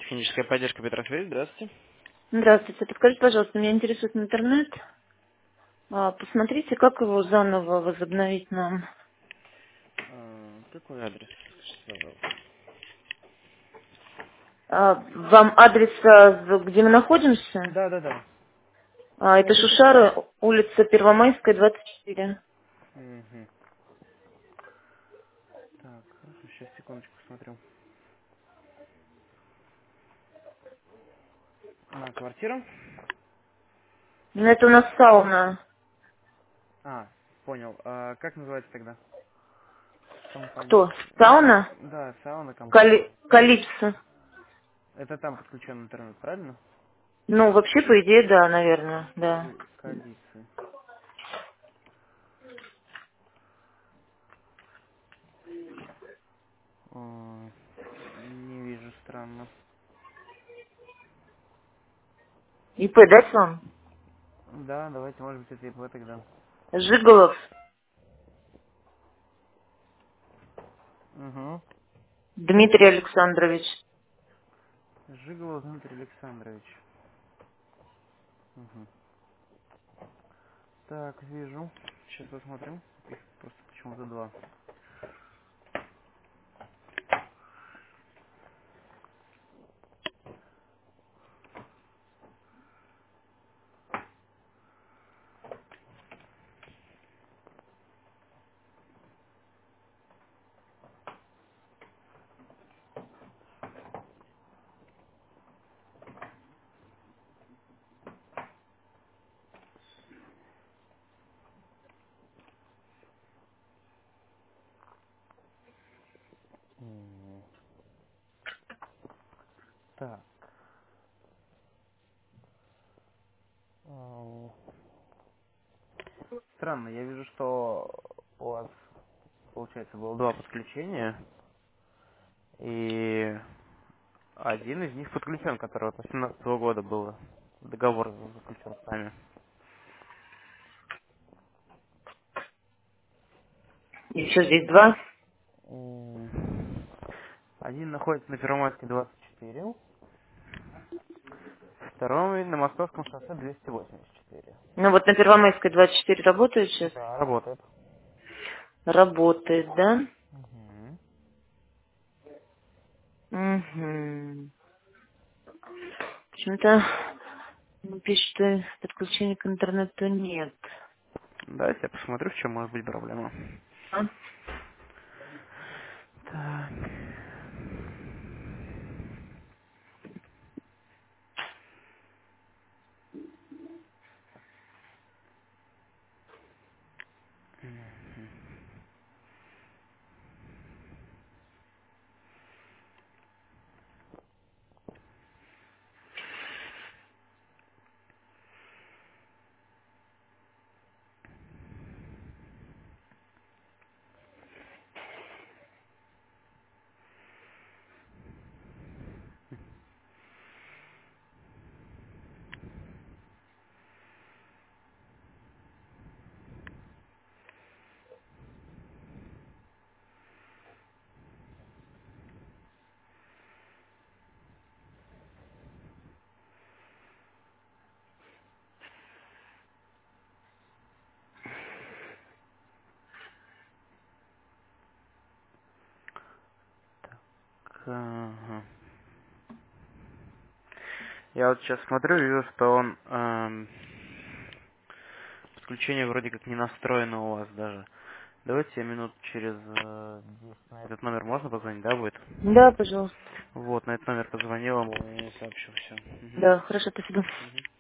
Техническая поддержка Петросвет, здравствуйте. Здравствуйте. Подскажите, пожалуйста, меня интересует интернет. Посмотрите, как его заново возобновить нам. Какой адрес? Скажите, пожалуйста. Вам адрес, где мы находимся? Да, да, да. Это Шушара, улица Первомайская, 24. Угу. Так, хорошо, сейчас секундочку посмотрю. На квартиру? Ну, это у нас сауна. А, понял. Как называется тогда? Компания. Кто? Сауна? Да, сауна компания. Калипсо. Это там подключен интернет, правильно? Ну, вообще, по идее, да, наверное, да. Калицы. О, не вижу, странно. ИП дать вам? Да, давайте, может быть, это ИП тогда. Жиголов Угу. Дмитрий Александрович. Жиголов Дмитрий Александрович. Угу. Так, вижу. Сейчас посмотрим. Их просто почему-то два. М, Так. ау. Странно, я вижу, что у вас, получается, было два подключения, и один из них подключен, который от 2018 года был. Договор заключен с нами. Еще здесь два. Один находится на Первомайской 24, второй на Московском шоссе 284. Ну, вот на Первомайской 24 работает сейчас? Да, работает. Работает, да? Мгм. Угу. Почему-то пишет, что подключения к интернету нет. Давайте я посмотрю, в чем может быть проблема. А? Так. Ага. Я вот сейчас смотрю, вижу, что он подключение вроде как не настроено у вас даже. Давайте я минут через 10 на этот номер можно позвонить, да, будет? Да, пожалуйста. Вот, на этот номер позвонил, вам сообщу все. Да, хорошо, спасибо.